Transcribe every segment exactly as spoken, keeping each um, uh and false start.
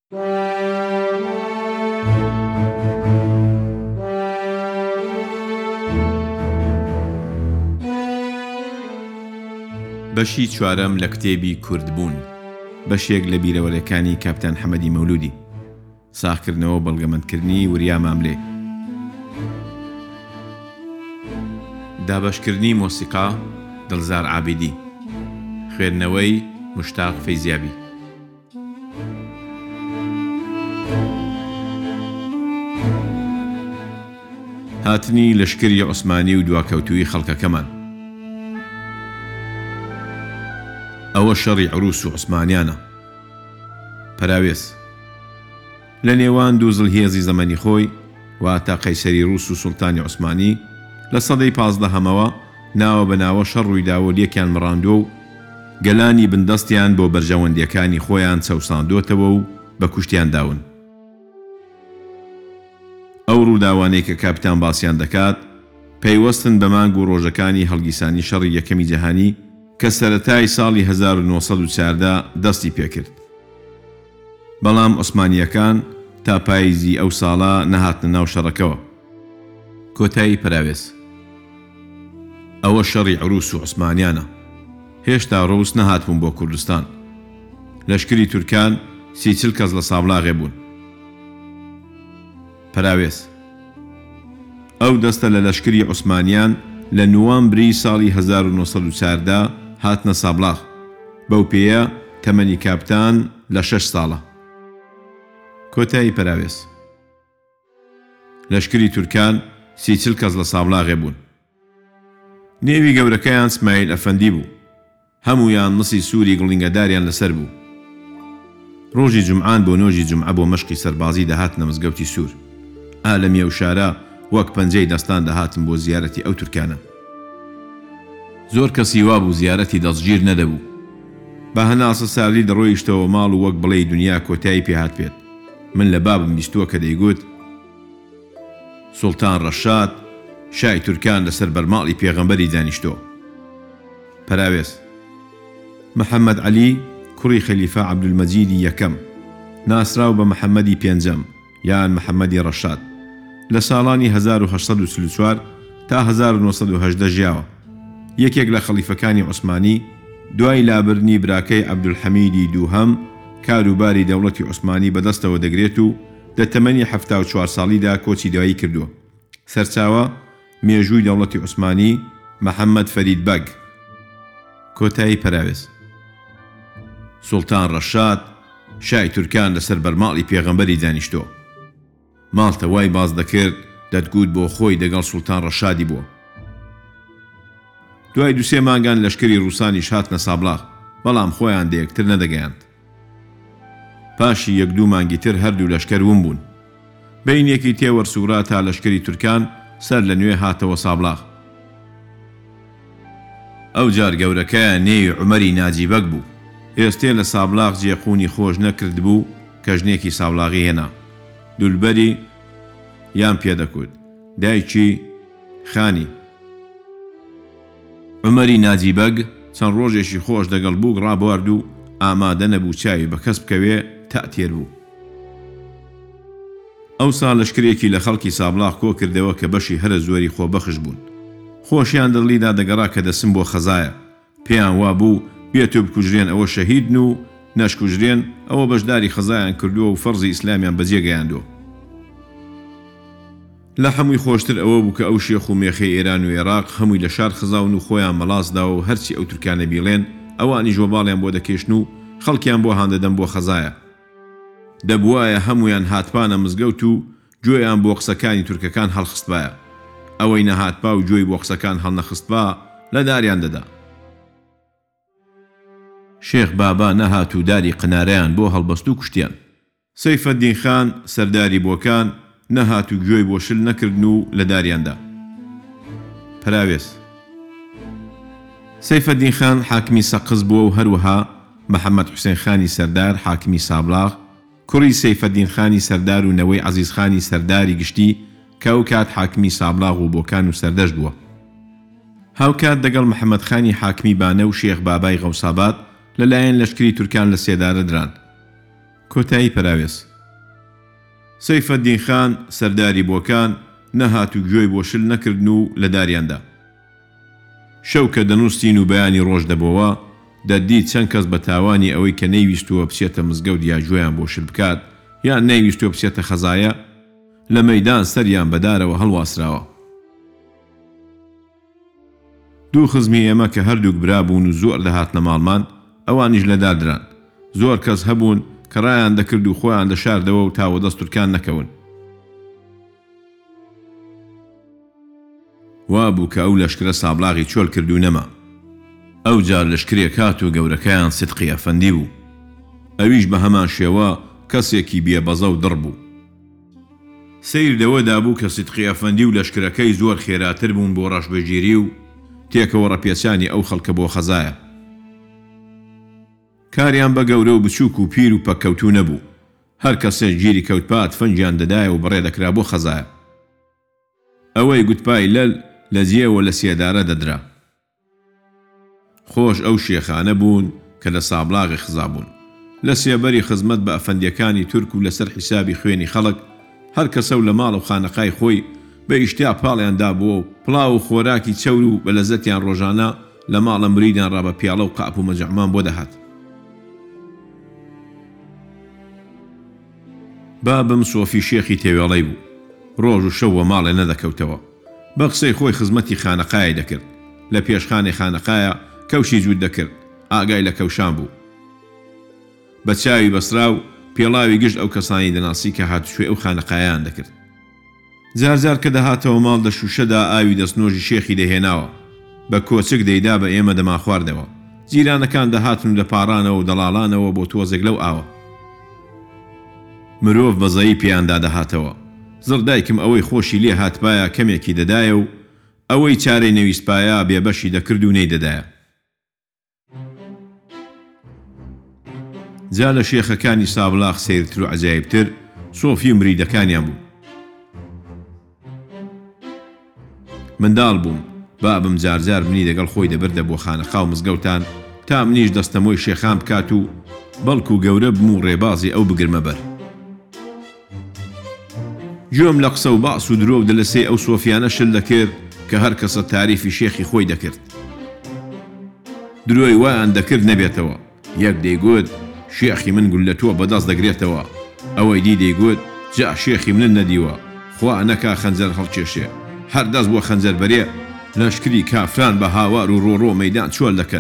بەشی چوارەم لە کتێبی کوردبوون، بەشێک لە بیرەوەریەکانی کاپتان حەمەدی مەولودی. ساختکردنەوە بەڵگەمەندکردنی وریا ماملێ. دابەشکردنی مۆسیقا دڵزار عابیدی. خوێندنەوەی مشتاق فەیزیابی. هاتنی لەشکری عوسمانی و دواکەوتووی خەڵکەکەمان. ئەوە شەڕی عروس و عوسمانیانە. پەراوێز لە نێوان دوو زڵهێزی زەمەنی خۆی واتە قەیسەری رووس و سوڵتانی عوسمانی لە سەدەی پازدەهەمەوە ناوە بە ناوە شەڕ ڕوویداوە لێکیان مڕاندووە و گەلانی بندەستیان بۆ بەرژەوەندیەکانی خۆیان چەوساندوتەوە و بە کوشتیان داون. ئەو ڕووداوانەی کە کاپیتان باسییان دەکات پەیوەستن بە مانگ و ڕۆژەکانی هەڵگیرسانی شەڕی یەکەمی جەهانی کە سەرەتای ساڵی هەزار و نۆسەد و چواردە دەستی پێکرد. بەڵام عوسمانیەکان تا پاییزی ئەو ساڵە نەهاتنە ناو شەڕەکەوە. کۆتایی پەراوێز ئەوە شەڕی عروس و عوسمانیانە. هێشتا ڕۆوس نەهاتبوون بۆ کوردستان. لەشکری تورکان سی چل کەس لە سابلاغێ بوون. پەراوێز ئەو دەستە لە لەشکری عوسمانیان لە نوامبری ساڵی هەزار و نۆسەد و چواردە هاتنە سابلاغ. بەو پێیە تەمەنی کاپتان لە شەش ساڵە. کۆتایی پەراوێز لەشکری تورکان سی چل کەس لە سابلاغێ بوون. نێوی گەورەکەیان سمایل ئەفەندی بوو. هەمویان مسی سووری گڵینگەداریان لەسەر بوو. ڕۆژی جومعان بۆ نۆژی جومعە بۆ مەشقی سەربازی دەهاتنە مزگەوتی سوور. ئالەمیە و شارە وەک پەنجەی دەستان دەهاتن بۆ زیارەتی ئەو تورکانە. زۆر کەسی وا بوو زیارەتی دەستگیر نەدەبوو. بە هەناسە ساردی دەڕۆیشتەوە ماڵ و وەک بڵێ دنیا کۆتایی پێهات پێت. من لە بابم بیستووە کە دەیگوت سوڵتان ڕەشاد شای تورکان لەسەر بەرماڵی پێغەمبەری دانیشتۆ. پەراوێز محەممەد عەلی کوڕی خەلیفە عەبدولمەجیدی یەکەم ناسراو بە محەممەدی پێنجەم یان محەممەدی ڕەشاد لە ساڵانی هەزار و هەشت سەد و چل و چوار تا هەزار و نۆسەد و هەژدە ژیاوە. یەکێک لە خەلیفەکانی عوسمانی دوای لابردنی براکەی عەبدولحەمیدی دووهەم کاروباری دەوڵەتی عوسمانی بەدەستەوە دەگرێت و لە تەمەنی هەفتا و چوار ساڵیدا کۆچی دوایی کردووە. سەرچاوە مێژووی دەوڵەتی عوسمانی محەممەد فەرید بەگ. کۆتایی پەراوێز سوڵتان ڕەشاد شای تورکان لەسەر بەرماڵی پێغەمبەری دانیشتۆ. ماڵتە وای باز دەکرد دەتگوت بۆ خۆی دەگەڵ سوڵتان ڕەشادی بووە. دوای دووسێ مانگان لەشکری ڕووسانیش هاتنە سابلاغ، بەڵام خۆیان دەیەکتر نەدەگەیاند. پاشی یەک دوو مانگی تر هەردوو لەشکەر ون بوون. بەینێکی تێوەرسوورا تا لەشکری تورکان سەر لە نوێ هاتەوە سابلاغ. ئەو جار گەورەکەیە نێوی عومەری ناجیبەک بوو. ئێستێ لە سابلاغ جێخوونی خۆش نەکرد بوو کە ژنێکی سابلاغی هێنا. دولبەری یان پێدەکوت دایکی خانی. عومەری ناجیبەگ چەند ڕۆژێکی خۆش دەگەڵ بوو ڕابوارد و ئامادە نەبوو چاوی بە کەس بکەوێ تەئتێر بوو. ئەوسا لەشکرێکی لە خەڵکی سابلاغ کۆ کردەوە کە بەشی هەرە زۆری خۆبەخش بوون. خۆشیان دڵیدا دەگەڕا کە دەسم بۆ خەزایە. پێیان وا بوو بێت و بکوژرێن ئەوە شەهیدن و نەشکوژرێن ئەوە بەشداری خەزایان کردووە و فەرزی ئیسلامیان بەجێگەیاندووە. لە هەمووی خۆشتر ئەوە بوو کە ئەو شێخ و مێخەی ئێران و عێراق هەمووی لە شار خزاون و خۆیان مەڵاسداوە و هەرچی ئەو تورکانە بیڵێن ئەوانی ژۆباڵیان بۆ دەکێشن و خەڵکیان بۆ هاندەدەن بۆ خەزایە. دەبوایە هەمویان هاتپانە مزگەوت و گوێیان بۆ قسەکانی تورکەکان هەڵخستبایە. ئەوەی نەهاتپا و گوێی بۆ قسەکان هەڵنەخستبا لە داریان دەدا. شێخ بابا نەهات و داری قنارەیان بۆ هەڵبەست و کوشتیان. سەیفەدین خان سەرداری بۆکان نەهات و گوێی بۆ شل نەکردن و لە داریاندا. پەراوێز سەیفەدین خان حاکمی سەقز بووە و هەروەها محەممەد حوسێن خانی سەردار حاکمی سابلاغ کوڕی سەیفەدین خانی سەردار و نەوەی عەزیز خانی سەرداری گشتی کە ئەو کات حاکمی سابلاغ و بۆکان و سەردەشت بووە. هاوکات دەگەڵ محەممەد خانی حاکمی بانە و شێخ بابای غەوساباد لەلایەن لەشکری تورکان لە سێدارە دران. کۆتایی پەراوێز سەیفەددین خان سەرداری بۆکان نەهات و گوێی بۆ شل نەکردن و لە داریاندا. شەو کە دەنووسین و بەیانی ڕۆژ دەبەوە دەدی چەند کەس بە تاوانی ئەوەی کە نەیویستووە بچێتە مزگەوت یا گوێیان بۆ شل بکات یان نەیویستووە بچێتە خەزایە لە مەیدان سەریان بەدارەوە هەڵواسراوە. دوو خزمی ئێمە کە هەردووک برابوون و زۆر دەهاتنە ماڵمان ئەوانیش لەدادران. زۆر کەس هەبوون کە ڕایان دەکرد و خۆیان دەشاردەوە و تاوە دەست تورکان نەکەون. وا بوو کە ئەو لەشکرە سابلاغی چۆل کردو نەما. ئەو جار لەشکرێک هات و گەورەکەیان سیدقی ئەفەندی بوو. ئەویش بە هەمان شێوە کەسێکی بێبەزە و دڕ بوو. سیر دەوەدا بوو کە سیدقی ئەفەندی و لەشکرەکەی زۆر خێراتر بوون بۆ ڕەشبەجێری و تێکەوە ڕەپێچانی ئەو خەڵکە بۆ خەزایە. کاریان بە گەورە و بچووک و پیر و پەککەوتو نەبوو. هەر کەسێک گیری کەوتپات فەنجیان دەدایە و بەڕێ دەکرا بۆ خەزایە. ئەوەی گوتپای لەل لە جێوە لە سێدارە دەدرا. خۆش ئەو شێخانە بوون کە لە سابلاغی خزابوون. لە سێبەری خزمەت بە ئەفەندیەکانی تورک و لەسەر حیسابی خوێنی خەڵک هەر کەسە و لە ماڵ و خانەقای خۆی بە ئیشتیا پاڵیاندا بووە و پڵاو و خۆراکی چەور و بە لەزەتیان ڕۆژانە لە ماڵە مریدیان ڕابە پیاڵە و قاپ و مەجەعمان بۆ دەهات. بابم سۆفی شێخی تێوێڵەی بوو. ڕۆژ و شەوە ماڵێ نەدەکەوتەوە. بە قسەی خۆی خزمەتی خانەقای دەکرد. لە پێشخانەی خانەقایە کەوشی جوود دەکرد. ئاگای لە کەوشان بوو. بە چاوی بەسرا و پێڵاوی گشت ئەو کەسانی دەناسی کە هاتوشوێ ئەو خانەقایان دەکرد. جارجار کە دەهاتەوە ماڵ دە شوشەدا ئاوی دەستنۆژی شێخی دەهێناوە. بە کۆچک دەیدا بە ئێمە دەما خواردەوە. جیرانەکان دەهاتن لە پارانەوە و دەڵاڵانەوە بۆ تۆزێک لەو ئاوە. مرۆڤ بەزایی پێیاندا دەهاتەوە. زڕدایکم ئەوەی خۆشی لێ هاتبایە کەمێکی دەدایە و ئەوەی چارەی نەویستپایە بێبەشی دەکرد و نەی دەدایە. جا لە شێخەکانی سابلاغ سەیرتر و عەجایبتر سۆفی و مریدەکانیان بوو. منداڵ بووم. بابم جارجار منی دەگەڵ خۆی دەبردە بۆ خانەقا و مزگەوتان تا منیش دەستەمۆی شێخان بکات و بەڵکو و گەورە بم و ڕێبازی ئەو بگرمە بەر. گوێم لە قسە و باس و درۆ دەلەسێ ئەو سۆفیانە شل دەکرد کە هەر کەسە تاریفی شێخی خۆی دەکرد. درۆی وایان دەکرد نەبێتەوە. یەک دەیگوت شێخی من گول لە تۆ بەدەست دەگرێتەوە. ئەوەی دی دەیگوت جا شێخی منن نەدیوە. خوا نەکا خەنجەر هەڵکێشێ. هەر دەست بۆ خەنجەر بەرێ لەشکری کافران بە هاوار و ڕۆڕۆ مەیدان چۆل دەکەن.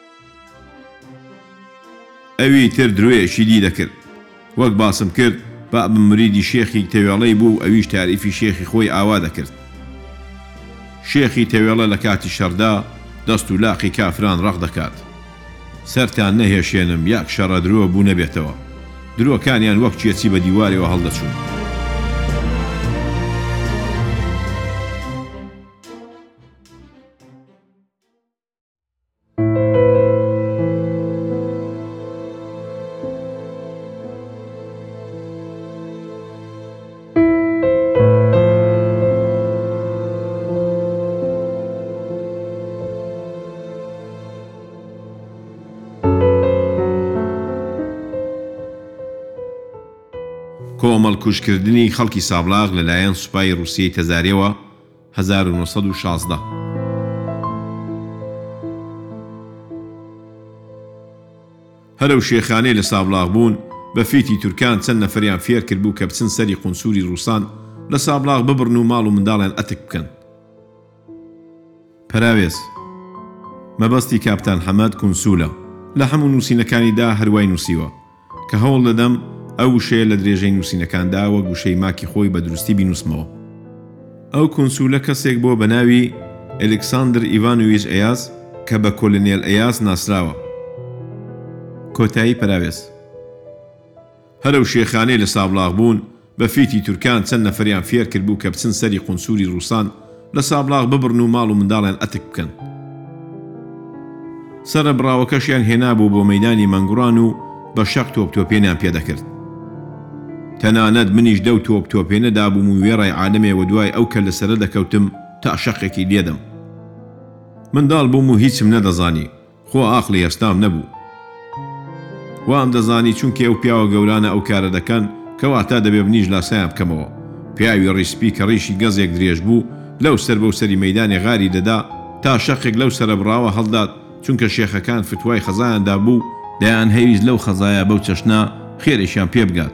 ئەوی تر درۆیەشی دی دەکرد. وەک باسم کرد بابم مریدی شێخی تەوێڵەی بوو ئەویش تاریفی شێخی خۆی ئاوا دەکرد. شێخی تەوێڵە لە کاتی شەردا دەست و لاقی کافران ڕەق دەکات. سەرتان نەهێشێنم یاک شەڕە درۆ بوو نەبێتەوە. درۆکانیان وەک چێچی بە دیوارەوە هەڵدەچوون. کۆمەڵ کوشکردنی خەڵکی سابلاغ لەلایەن سوپای ڕووسیەی تەزاریەوە هەزار و نۆ سەد و شازدە. هەرەو شێخانەی لە سابلاغ بوون بە فیتی تورکان چەند نەفەریان فێر کرد بوو کە بچن سەری قونسووری ڕووسان لە سابلاغ ببڕن و ماڵ و منداڵیان ئەتک بکەن. پەراوێز مەبەستی کاپتان حەمەد کونسوولە. لە هەموو نووسینەکانیدا هەروای نووسیوە کە هەوڵ دەدەم ئەو وشەیە لە درێژەی نووسینەکاندا وە گوشەی ماکی خۆی بە دروستی بینوسمەوە. ئەو کونسوولە کەسێک بۆ بە ناوی ئەلێکساندر ئیڤانۆڤیچ ئەیاز کە بە کۆلۆنێل ئەیاز ناسراوە. کۆتایی پەراوێز هەرەو شێخانەی لە سابلاغ بوون بە فیتی تورکان چەند نەفەریان فێر کرد بوو کە بچن سەری قونسووری ڕووسان لە سابلاغ ببڕن و ماڵ و منداڵیان ئەتک بکەن. سرە بڕاوەکەشیان هێنابوو بۆ مەیدانی مەنگوڕان و بە شەق تۆپتۆپێنیان پێدەکرد. تەنانەت منیش دەو تۆپتۆپێنە دابووم و وێڕای عالەمێوە دوای ئەو کە لەسرە دەکەوتم تا شەقێکی لێدەم. منداڵ بووم و هیچم نەدەزانی. خۆ ئاخڵی هەستام نەبوو. وام دەزانی چونکە ئەو پیاوە گەورانە ئەو کارە دەکەن کەواتە دەبێ بنیش لاسایان بکەمەوە. پیاوی ڕیسپی کە ڕیشی گەزێک درێژ بوو لەو سەر بەو سەری مەیدانی غاری دەدا تا شەقێک لەو سرە بڕاوە هەڵدات چونکە شێخەکان فتوای خەزایاندا بوو دەیان هەویست لەو خەزایە بەو چەشنا خێرێکیان پێ بگات.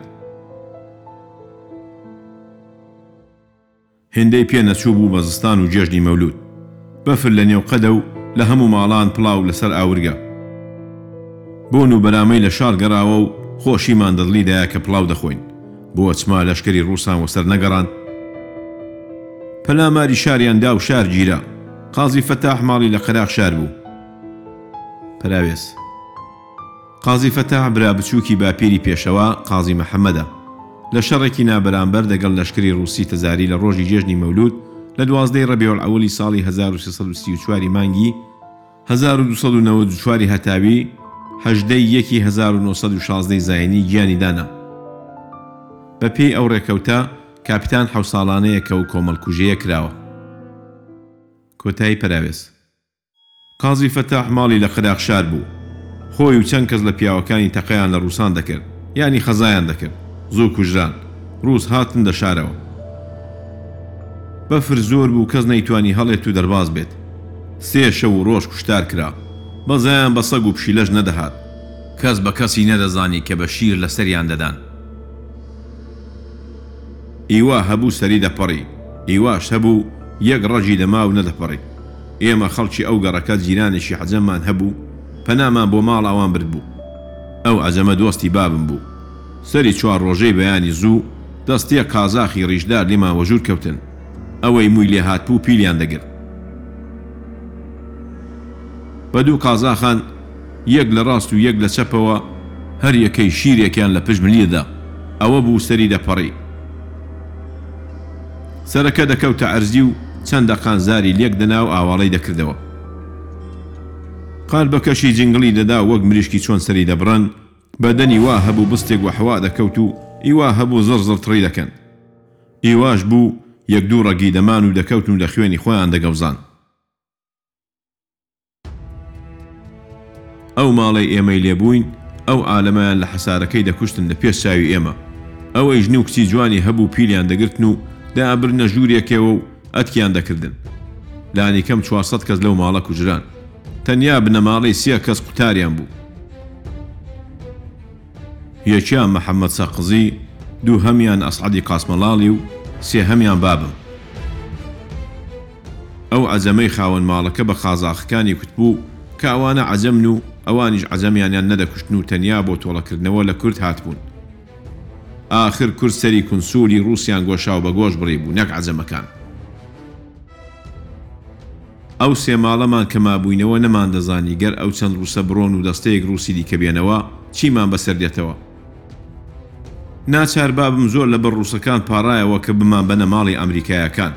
هێندەی پێ نەچوو بوو بە زستان و جێژنی مەولود. بەفر لە نێو قەدە و لە هەموو ماڵان پڵاو لەسەر ئاورگە. بۆن و بەرامەی لە شار گەڕاوە و خۆشیمان دڵیدایە کە پڵاو دەخۆین. بۆ چما لەشکری ڕووسان وەسەر نەگەڕان. پەلاماری شاریاندا و شار گیرە. قازی فەتاح ماڵی لە قەراق شار بوو. پەراوێز قازی فەتاح برا بچووکی باپیری پێشەوە قازی مەحەممەدە. لە شەڕێکی نابەرامبەر دەگەڵ لەشکری ڕووسی تەزاری لە ڕۆژی جێژنی مەولود لە دوازدەی ڕەبیعول ئەوەلی ساڵی هەزار و سێسەد و سی و چوار مانگی هەزار و دووسەد و نەوەد و چوار هەتاوی هەژدەی یەکی هەزار و نۆسەد و شازدەی زاینی گیانی دانا. بە پێی ئەو ڕێکەوتە کاپیتان حەوت ساڵانەیە کە و کۆمەڵکوژەیە کراوە. کۆتایی پەراوێز قازی فەتاح ماڵی لە قەراق شار بوو. خۆی و چەند کەس لە پیاوەکانی تەقەیان لە ڕووسان دەکرد یانی خەزایان دەکرد. زوو کوژران ڕووس هاتن دەشارەوە. بەفر زۆر بوو کەس نەیتوانی هەڵێت و دەرباز بێت. سێ شەو و ڕۆژ کوشتار کرا. بەزایان بە سەگ و پشیلەش نەدەهات. کەس بە کەسی نەدەزانی کە بە شیر لە سەریان دەدان. ئیوا هەبوو سەری دەپەڕی. ئیواش هەبوو یەک ڕەجی دەما و نەدەپەڕی. ئێمە خەڵکی ئەو گەڕەکە جیرانێکی حەجەممان هەبوو پەنامان بۆ ماڵ ئەوان برد بوو. ئەو عەجەمە دۆستی بابم بوو. سەری چوار ڕۆژەی بەیانی زوو دەستیە قازاخی ڕیشدار لێمان وەژور کەوتن. ئەوەی مووی لێ هاتبوو پیلیان دەگرت. بە دوو قازاخان یەک لە ڕاست و یەک لە چەپەوە هەر یەکەی شیرێکیان لە پشت ملیەدا. ئەوە بوو سەری دەپەڕی. سەرەکە دەکەوتە ئەرزی و چەند دەقان زاری لێک دەنا و ئاواڵەی دەکردەوە. قال بەکەشی جنگڵی دەدا وەک مریشکی چۆن سەری دەبڕن بەدەنی وا هەبوو بستێک و حەوا دەکەوت و ئیوا هەبوو زڕ زڕ تڕی دەکەن. ئیواش بوو یەک دوو ڕەگی دەمان و دەکەوتن و لە خوێنی خۆیان دەگەوزان. ئەو ماڵەی ئێمەی لێبووین ئەو عالەمەیان لە حەسارەکەی دەکوشتن لە پێش چاوی ئێمە. ئەوەی ژن و کچی جوانی هەبوو پیلیان دەگرتن و دابرنە ژوورێکەوە و ئەتکیان دەکردن. لانی کەم چوارسەد کەس لەو ماڵە کوژران. تەنیا بنەماڵەی سێ کەس قوتاریان بوو. یەکیان مەحەممەد سەقزی، دوو هەمیان ئەسعەدی قاسمەڵاڵی و سێ هەمیان بابم. ئەو عەجەمەی خاوەن ماڵەکە بە قازاخەکانی کوتبوو کە ئەوانە عەجەمن و ئەوانیش عەجەمیانیان نەدەکوشتن و تەنیا بۆ تۆڵەکردنەوە لە کورد هاتبوون. ئاخر کورد سەری کونسولی ڕووسیان گۆشاو بە گۆش بڕی بوو نەک عەجەمەکان. ئەو سێ ماڵەمان کە مابووینەوە نەمان دەزانی گەر ئەو چەند ڕووسە بڕۆن و دەستەیەک ڕووسی دیکە بێنەوە چیمان بەسەر دێتەوە. ناچار بابم زۆر لەبەر ڕووسەکان پاڕایەوە کە بمان بەنە ماڵی ئەمریکایەکان.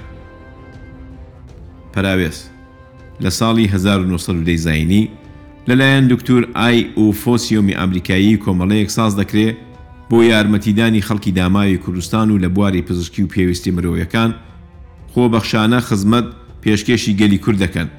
پەراوێز لە ساڵی هەزار و نۆسەد و دەی زاینی لەلایەن دکتۆر ئای ئۆ فۆسیۆمی ئەمریکایی کۆمەڵەیەک ساز دەکرێت بۆ یارمەتیدانی خەڵکی داماوی کوردستان و لە بواری پزیشکی و پێویستی مرۆیەکان خۆبەخشانە خزمەت پێشکەشی گەلی کورد دەکەن.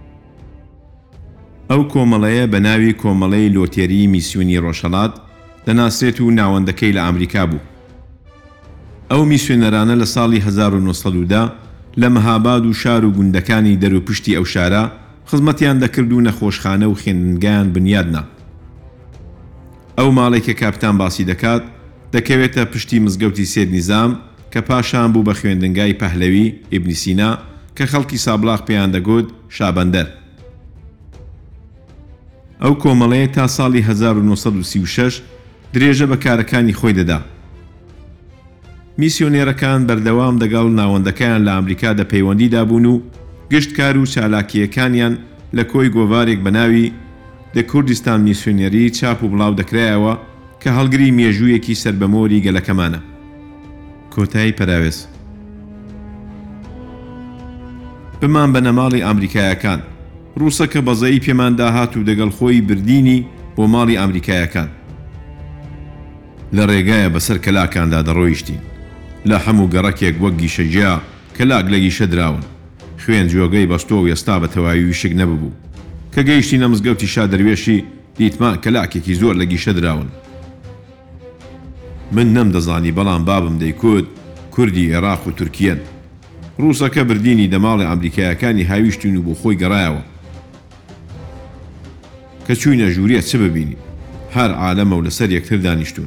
ئەو کۆمەڵەیە بە ناوی کۆمەڵەی لۆتێری میسیۆنی ڕۆژهەڵات دەناسرێت و ناوەندەکەی لە ئەمریکا بوو. ئەو میسیۆنەرانە لە ساڵی هەزار و نۆسەد و دە لە مەهاباد و شار و گوندەکانی دەروپشتی ئەو شارە خزمەتیان دەکرد و نەخۆشخانە و خوێندنگایان بنیادنا. ئەو ماڵێک کە کاپیتان باسی دەکات دەکەوێتە پشتی مزگەوتی سێد نیزام کە پاشان بوو بە خوێندنگای پەهلەوی ئیبنی سینا کە خەڵکی سابلاغ پێیان دەگوت شابەندەر. ئەو کۆمەڵەیە تا ساڵی هەزار و نۆسەد و سی و شەش درێژە بە کارەکانی خۆی دەدا. میسیۆنێرەکان بەردەوام دەگەڵ ناوەندەکەیان لە ئەمریکا دەپەیوەندیدا بوون و گشتکار و چالاکیەکانیان لە کۆی گۆڤارێک بە ناوی دە کوردستان میسیۆنێری چاپ و بڵاو دەکرایەوە کە هەڵگری مێژوویەکی سەربەمۆری گەلەکەمانە. کۆتایی پەراوێز بمان بە نەماڵی ئەمریکایەکان ڕووسەکە بەزەیی پێمان داهات و دەگەڵ خۆی بردینی بۆ ماڵی ئەمریکایەکان. لە ڕێگایە بەسەر کەلاکاندا دەڕۆیشتین. لە هەموو گەڕەکێک وەک گیشەجیا کەلاک لە گیشە دراون. خوێن جۆگەی بەستۆ و ئێستا بە تەواوی شک نەبوو. کە گەیشتینە مزگەوتی شادەروێشی دیتمان کەلاکێکی زۆر لە گیشە دراون. من نەمدەزانی بەڵام بابم دەیکوت کوردی عێراق و تورکیەن. ڕووسەکە بردینی دەماڵی ئەمریکایەکانی هاویشتین و بۆ خۆی گەڕایەوە. کە چووینە ژوورێ چ ببینی؟ هەر عالەمە و لەسەر یەکتر دانیشتون.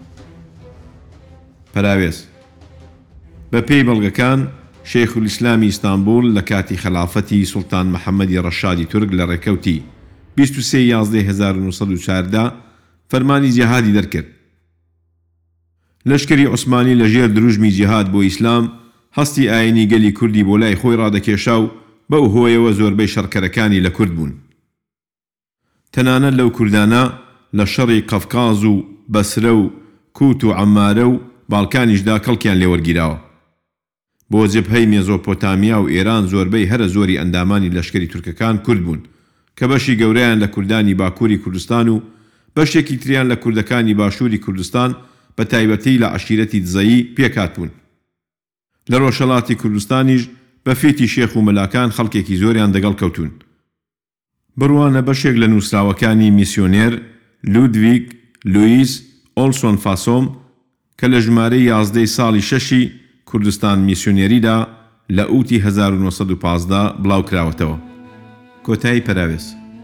پەراوێز بە پێی بەڵگەکان شەیخ الئیسلامی ئیستانبول لە کاتی خەلافەتی سوڵتان محەممەدی ڕەشادی تورک لە ڕێکەوتی بیست و سێ یازدەی هەزار و نۆ سەد و چواردە فەرمانی جیهادی دەرکرد. لەشکری عوسمانی لەژێر دروژمی جیهاد بۆ ئیسلام هەستی ئاینی گەلی کوردی بۆ لای خۆی ڕادەکێشا و بەو هۆیەوە زۆربەی شەڕکەرەکانی لە کورد بوون. تەنانەت لەو کوردانە لە شەڕی قەفقاز و بەسرە و کووت و عەمارە و باڵکانیشدا کەڵکیان لێوەرگیراوە. بۆ جبهەی مێزۆپۆتامیا و ئێران زۆربەی هەرە زۆری ئەندامانی لەشکری تورکەکان کورد بوون کە بەشی گەورەیان لە کوردانی باکووری کوردستان و بەشێکی تریان لە کوردەکانی باشووری کوردستان بە تایبەتی لە عەشیرەتی دزەیی پێکات بوون. لە ڕۆژهەڵاتی کوردستانیش بە فێتی شێخ و مەلاکان خەڵکێکی زۆریان دەگەڵ کەوتون. بڕوانە بەشێک لە نووسراوەکانی میسیۆنێر لودڤیگ لوئیس ئۆلسۆن فاسۆم کە لە ژمارەی یازدەی ساڵی شەشی کوردستان میسیۆنێریدا لە ئوتی هەزار و نۆ سەد و پانزدە بڵاو کراوەتەوە. کۆتایی پەراوێز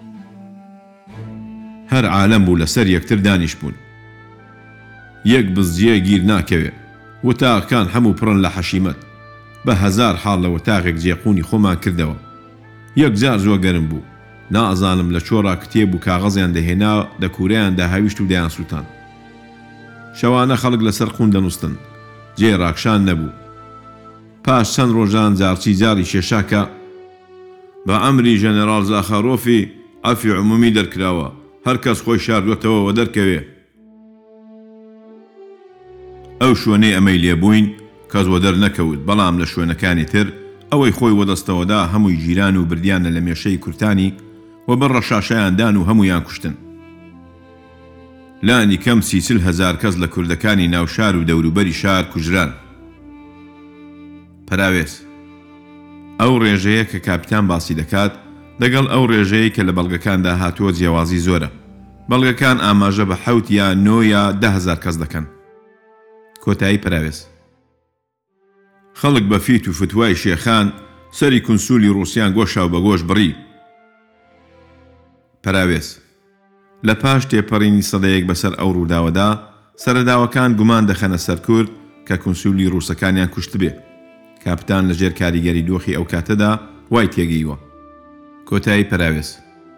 هەر عالەم بوو لەسەر یەکتر دانیش بوون. یەک بزجێ گیر ناکەوێ. وتاغەکان هەموو پڕن لە حەشیمەت. بە هەزار حاڵ لە وتاغێک جێقوونی خۆمان کردەوە. یەک جار زۆر گەرم بوو. نازانم لە چۆڕا کتێب و کاغەزیان دەهێنا دەکوورەیان داهاویشت و دەیان سووتان. شەوانە خەڵک لەسەر خوون دەنووستن. جێ ڕاکشان نەبوو. پاش چەند ڕۆژان جارچی جاری شێشاکە بە ئەمری ژەنەرال زاخارۆفی ئەفی عمومی دەرکراوە هەر کەس خۆی شاردوێتەوە و دەرکەوێ. ئەو شوێنەی ئەمەی لێبووین کەس وە دەرنەکەوت بەڵام لە شوێنەکانی تر ئەوەی خۆی وەدەستەوەدا هەمووی جیران و بردیانە لە مێشەی کورتانی و بەر ڕەشاشەیاندان و هەمویان کوشتن. لانی کەم سیچل هەزار کەس لە کوردەکانی ناوشار و دەوروبەری شار کوژران. پەراوێز ئەو ڕێژەیە کە کاپیتان باسی دەکات لەگەڵ ئەو ڕێژەیە کە لە بەڵگەکاندا هاتووە جیاوازی زۆرە. بەڵگەکان ئاماژە بە حەوت یا نۆ یا دە هەزار کەس دەکەن. کۆتایی پەراوێز خەڵک بە فیت و فتوای شێخان سەری کونسولی ڕووسیان گۆشا و بە گۆش بڕی. پەراوێز لە پاش تێپەڕینی سەدەیەک بەسەر ئەو ڕووداوەدا سەرەداوەکان گومان دەخەنە سەر کورد کە کونسولی ڕووسەکانیان کوشت بێ. کاپیتان لەژێر کاریگەری دۆخی ئەو کاتەدا وای تێگەیوە. کۆتایی پەراوێز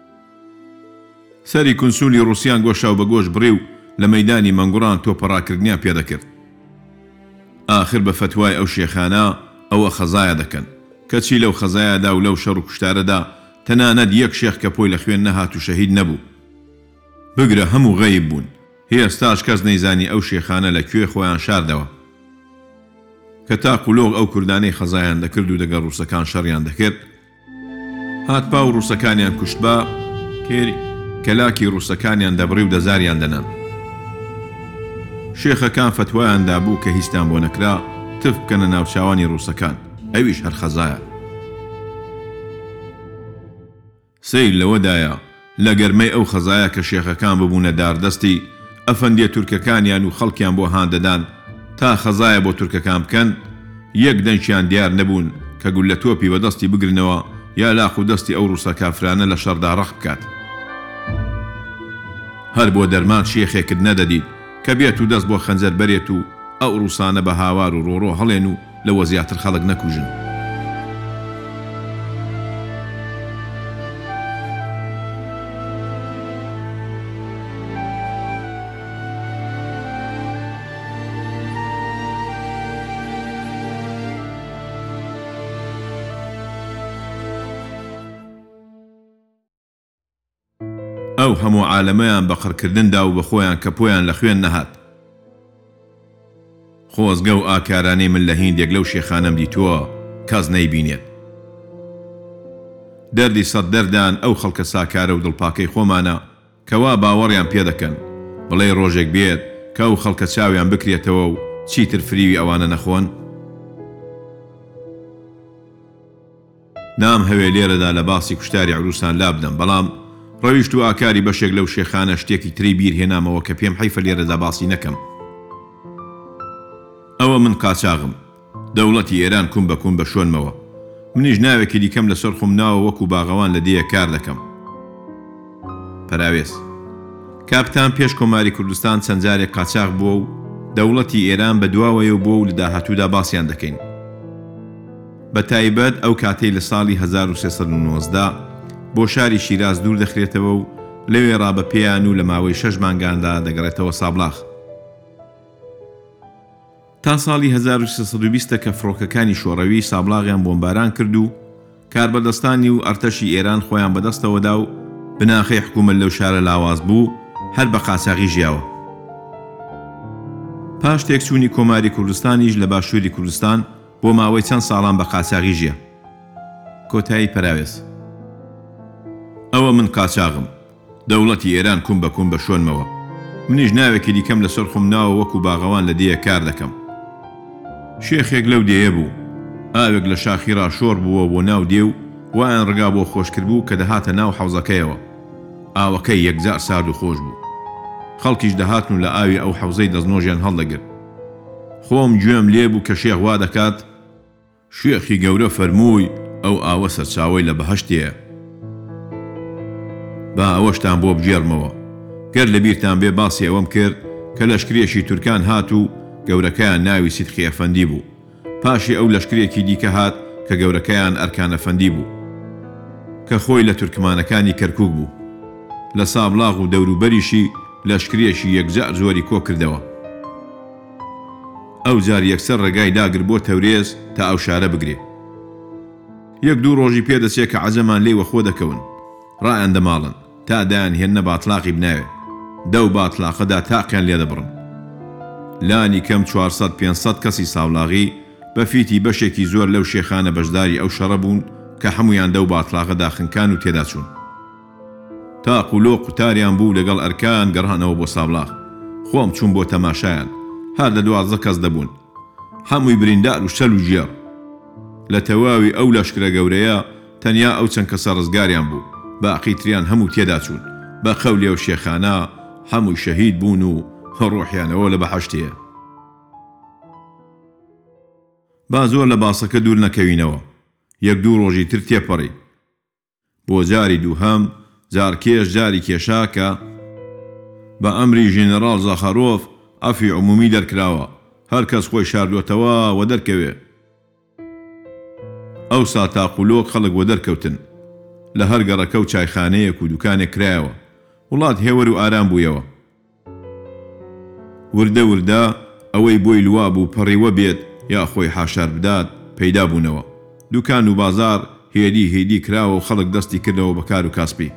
سەری کونسولی ڕووسیان گۆشا و بە گۆش بڕی و لە مەیدانی مەنگوڕان تۆپەڕاکردنیان پێدەکرد. ئاخر بە فتوای ئەو شێخانە ئەوە خەزایە دەکەن کەچی لەو خەزایەدا و لەو شەڕ و کوشتارەدا تەنانەت یەک شێخ کە پۆی لە خوێن نەهات و شەهید نەبوو. بگرە هەموو غەیب بوون. هێستاش کەس نەیزانی ئەو شێخانە لەکوێ خۆیان شاردەوە. کە تا قولۆغ ئەو کوردانەی خەزایان دەکرد و دەگەڵ ڕووسەکان شەڕیان دەکرد هاتپا و ڕووسەکانیان کوشت بە کێری کەلاکی ڕووسەکانیان دەبڕی و دەزاریان دەنان. شێخەکان فتوایان دابوو کە هیچتان بۆ نەکرا تف بکەنە ناوچاوانی ڕووسەکان ئەویش هەر خەزایە. سیر لەوەدایە لە گەرمەی ئەو خەزایە کە شێخەکان ببوونە داردەستی ئەفەندیە تورکەکانیان و خەڵکیان بۆ هاندەدان تا خەزایە بۆ تورکەکان بکەن یەک دەنگیان دیار نەبوون کە گول لە تۆپی بەدەستی بگرنەوە یا لاخ و دەستی ئەو ڕووسە کافرانە لە شەڕدا ڕەخ بکات. هەر بۆ دەرمان شێخێکت نەدەدیت کە بێت و دەست بۆ خەنجەر بەرێت و ئەو ڕووسانە بە هاوار و ڕۆڕۆ هەڵێن و لەوە زیاتر خەڵک نەکوژن. ئەو هەموو عالەمەیان بە قڕکردندا و بە خۆیان کە پۆیان لە خوێن نەهات. خۆزگە و ئاکارانەی من لە هیندێک لەو شێخانەم دیتووە کەس نەیبینێت. دەردی سەد دەردان ئەو خەڵکە ساکارە و دڵپاکەی خۆمانە کەوا باوەڕیان پێ دەکەن بڵێ ڕۆژێک بێت کە ئەو خەڵکە چاویان بکرێتەوە و چیتر فریوی ئەوانە نەخۆن. نام هەوێ لێرەدا لە باسی کوشتاری عروسان لا بدەم بەڵام ڕەویشت و ئاکاری بەشێک لەو شێخانە شتێکی تری بیر هێنامەوە کە پێم حیفە لێرەدا باسی نەکەم. ئەوە من قاچاغم، دەوڵەتی ئێران کوم بە کوم بە شۆنمەوە. منیش ناوێکی دیکەم لەسەر خۆم ناوە وەکو باغەوان لە دێیە کار دەکەم. پەراوێز کاپتان پێش کۆماری کوردستان چەند جارێک قاچاغ بووە و دەوڵەتی ئێران بە دواوەیە بووە و لە داهاتوودا باسییان دەکەین. بە تایبەت ئەو کاتەی لە ساڵی هەزار و سێسەد و نۆزدە بۆ شاری شیراز دوور دەخرێتەوە و لەوێ ڕابە پێیان و لە ماوەی شەش مانگاندا دەگەڕێتەوە سابلاغ. تا ساڵی هەزار و سێسەد و بیست کە فڕۆکەکانی شۆڕەوی سابلاغیان بۆمباران کرد و کاربەدەستانی و ئەرتەشی ئێران خۆیان بەدەستەوەدا و بناخی حکومەت لەو شارە لاواز بوو، هەر بە قاچاغی ژیاوە. پاش تێکچوونی کۆماری کوردستانیش لە باشووری کوردستان بۆ ماوەی چەند ساڵان بە قاچاغی ژیە. کۆتایی پەراوێز ئەوە من قاچاغم، دەوڵەتی ئێران کوم بە کوم بە شۆنمەوە. منیش ناوێکی دیکەم لەسەر خۆم ناوە وەکو باغەوان لە دێیە کار دەکەم. شێخێک لەو دێیە بوو، ئاوێک لە شاخی ڕاشۆڕ بووە بۆ ناو دێ و وایان ڕگا بۆ خۆشکرد بوو کە دەهاتە ناو حەوزەکەیەوە. ئاوەکەی یەکجار سارد و خۆش بوو. خەڵکیش دەهاتن و لە ئاوی ئەو حەوزەی دەستنۆژیان هەڵدەگرت. خۆم گوێم لێ بوو کە شێخ وا دەکات شێخی گەورە فەرمووی ئەو ئاوە سەرچاوەی لە بەهەشتەیە. با ئەوەشتان بۆ بگێڕمەوە. گەر لە بیرتان بێ باسی ئەوەم کرد کە لەشکرێکی تورکان هات و گەورەکەیان ناوی سیدقی ئەفەندی بوو. پاشی ئەو لەشکرێکی دیکە هات کە گەورەکەیان ئەرکان ئەفەندی بوو کە خۆی لە تورکمانەکانی کەرکووک بوو. لە سابلاغ و دەوروبەریشی لەشکرێکی یەکجار زۆری کۆ کردەوە. ئەو جار یەکسەر ڕێگای داگر بۆ تەورێز تا ئەو شارە بگرێ. یەک دوو ڕۆژی پێدەچێت کە عەزەمان لێوە خۆ دەکەون. ڕایان دەماڵن تا دایان هێنە باتلاقی بناوێ. دەو باتلاقەدا تاقیان لێ دەبڕن. لانی کەم چوارسەد پێنجسەد کەسی سابلاغی بە فیتی بەشێکی زۆر لەو شێخانە بەشداری ئەو شەڕە بوون کە هەمویان دەو باتلاقەدا خنکان و تێدا چوون. تا قولۆ قوتاریان بوو لەگەڵ ئەرکان گەڕانەوە بۆ سابلاغ. خۆم چوون بۆ تەماشایان، هەر لە دوازدە کەس دەبوون، هەمووی بریندار و شەل و ژێر. لە تەواوی ئەو لەشکرە گەورەیە تەنیا ئەو چەند کەسە ڕزگاریان بوو، باقی تریان هەموو تێدا چوون. بە خەولی ئەو شێخانە هەمووی شەهید بوون و ڕۆحیانەوە لە بەهەشتەیە. با زۆر لە باسەکە دوور نەکەوینەوە، یەک دوو ڕۆژی تر تێپەڕی. بۆ جاری دووهەم جارکێش جاری کێشاکە بە ئەمری ژێنەرال زاخارۆف ئەفی عمومی دەرکراوە، هەر کەس خۆی شاردوێتەوە و دەرکەوێ. ئەو سا تا قولۆک خەڵک وە دەرکەوتن. لە هەر گەڕەکە و چایخانەیەک و دوکانێک کرایەوە. وڵات هێوەر و ئارام بوویەوە. وردە وردە ئەوەی بۆی لوا بوو پەڕیوە بێت یا خۆی حاشار بدات پەیدا بوونەوە. دوکان و بازار هێدی هێدی کراوە و خەڵک دەستی کردەوە بە کار و کاسپی.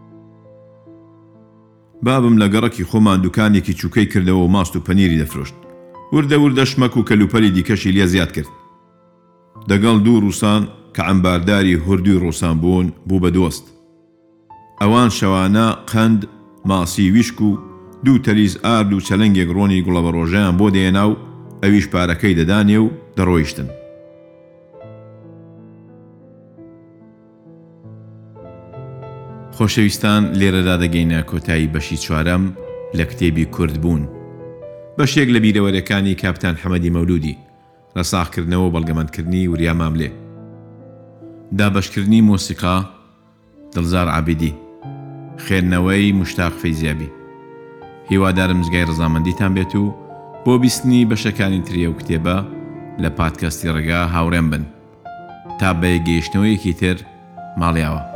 بابم لە گەڕەکی خۆمان دوکانێکی چووکەی کردەوە و ماست و پەنیری دەفرۆشت. وردە وردە شمەک و کەلوپەلی دیکەشی لێ زیاد کرد. دەگەڵ دوو ڕووسان کە عەمبارداری هوردوی ڕۆسان بوون بوو بە دۆست. ئەوان شەوانە قەند، ماسی ویشک و دوو تەریز ئارد و چەلەنگێک ڕۆنی گوڵە بە ڕۆژەیان بۆ دێنا و ئەویش پارەکەی دەدانێ و دەڕۆیشتن. خۆشەویستان، لێرەدا دەگەینە کۆتایی بەشی چوارەم لە کتێبی کورد بوون. بەشێک لە بیرەوەریەکانی کاپتان حەمەدی مەولودی، ڕەساغکردنەوە و بەڵگەمەندکردنی وریا ماملێ، دابەشکردنی مۆسیقا دڵزار عابیدی، خێرنەوەی مشتاق فەیزیابی. هیوادارم زگای ڕەزامەندیتان بێت و بۆ بیستنی بەشەکانی تریە و کتێبە لە پادکەستی ڕێگا هاوڕێم بن. تا بە گەیشتنەوەیەکی تر، ماڵیاوە.